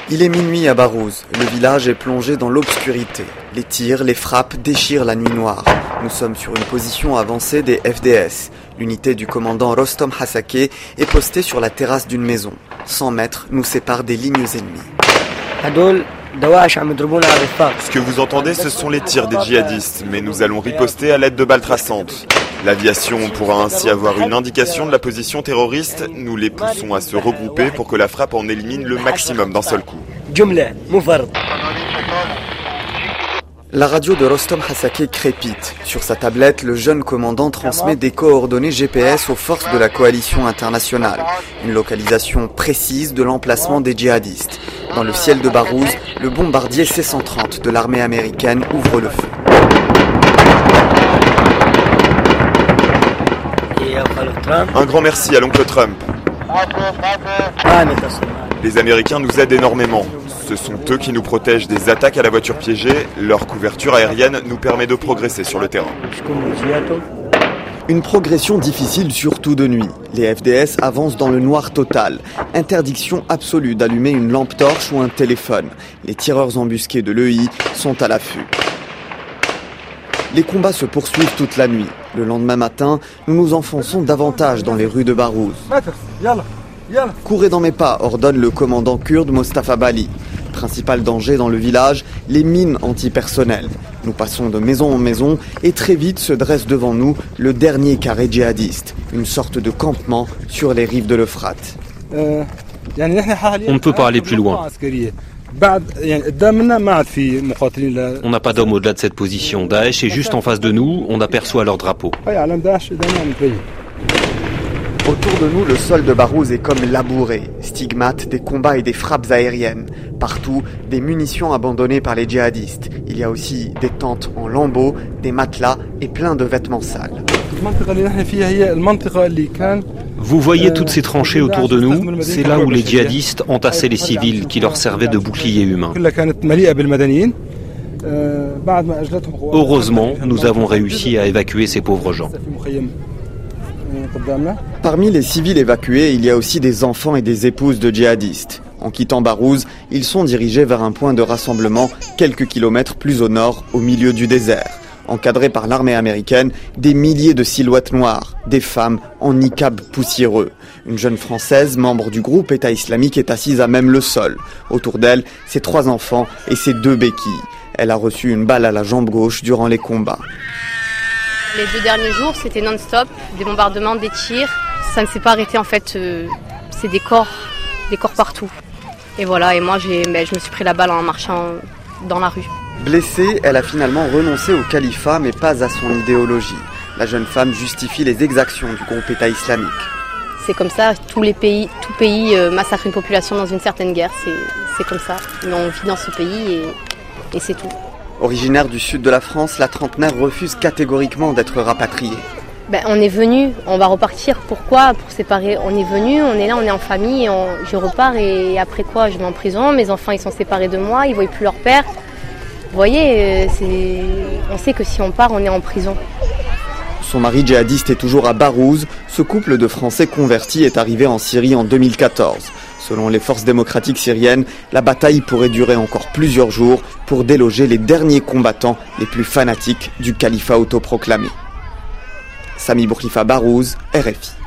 Il est minuit à Barouz. Le village est plongé dans l'obscurité. Les tirs, les frappes déchirent la nuit noire. Nous sommes sur une position avancée des FDS. L'unité du commandant Rostom Hasake est postée sur la terrasse d'une maison. 100 mètres nous séparent des lignes ennemies. Ce que vous entendez, ce sont les tirs des djihadistes, mais nous allons riposter à l'aide de balles traçantes. L'aviation pourra ainsi avoir une indication de la position terroriste. Nous les poussons à se regrouper pour que la frappe en élimine le maximum d'un seul coup. La radio de Rostom Hasake crépite. Sur sa tablette, le jeune commandant transmet des coordonnées GPS aux forces de la coalition internationale. Une localisation précise de l'emplacement des djihadistes. Dans le ciel de Barouz, le bombardier C-130 de l'armée américaine ouvre le feu. Un grand merci à l'oncle Trump. Les Américains nous aident énormément. Ce sont eux qui nous protègent des attaques à la voiture piégée. Leur couverture aérienne nous permet de progresser sur le terrain. Une progression difficile, surtout de nuit. Les FDS avancent dans le noir total. Interdiction absolue d'allumer une lampe torche ou un téléphone. Les tireurs embusqués de l'EI sont à l'affût. Les combats se poursuivent toute la nuit. Le lendemain matin, nous nous enfonçons davantage dans les rues de Barouz. Courez dans mes pas, ordonne le commandant kurde Mostafa Bali. Principal danger dans le village, les mines antipersonnelles. Nous passons de maison en maison et très vite se dresse devant nous le dernier carré djihadiste, une sorte de campement sur les rives de l'Euphrate. On ne peut pas aller plus loin. On n'a pas d'hommes au-delà de cette position. Daesh est juste en face de nous, on aperçoit leur drapeau. Autour de nous, le sol de Barouz est comme labouré, stigmate des combats et des frappes aériennes. Partout, des munitions abandonnées par les djihadistes. Il y a aussi des tentes en lambeaux, des matelas et plein de vêtements sales. Vous voyez toutes ces tranchées autour de nous, c'est là où les djihadistes entassaient les civils qui leur servaient de boucliers humains. Heureusement, nous avons réussi à évacuer ces pauvres gens. Parmi les civils évacués, il y a aussi des enfants et des épouses de djihadistes. En quittant Barouz, ils sont dirigés vers un point de rassemblement quelques kilomètres plus au nord, au milieu du désert. Encadrés par l'armée américaine, des milliers de silhouettes noires, des femmes en niqab poussiéreux. Une jeune Française, membre du groupe État islamique, est assise à même le sol. Autour d'elle, ses 3 enfants et ses 2 béquilles. Elle a reçu une balle à la jambe gauche durant les combats. Les 2 derniers jours, c'était non-stop, des bombardements, des tirs. Ça ne s'est pas arrêté en fait, c'est des corps partout. Et voilà, et moi je me suis pris la balle en marchant dans la rue. Blessée, elle a finalement renoncé au califat, mais pas à son idéologie. La jeune femme justifie les exactions du groupe État islamique. C'est comme ça, tout pays massacre une population dans une certaine guerre, c'est comme ça. Mais on vit dans ce pays et c'est tout. Originaire du sud de la France, la trentenaire refuse catégoriquement d'être rapatriée. On est venu, on va repartir. Pourquoi? Pour séparer. On est venu, on est là, on est en famille, je repars et après quoi? Je vais en prison, mes enfants ils sont séparés de moi, ils ne voient plus leur père. Vous voyez, on sait que si on part, on est en prison. Son mari djihadiste est toujours à Barouz. Ce couple de Français convertis est arrivé en Syrie en 2014. Selon les forces démocratiques syriennes, la bataille pourrait durer encore plusieurs jours pour déloger les derniers combattants les plus fanatiques du califat autoproclamé. Sami Bourkhifa, Barouz, RFI.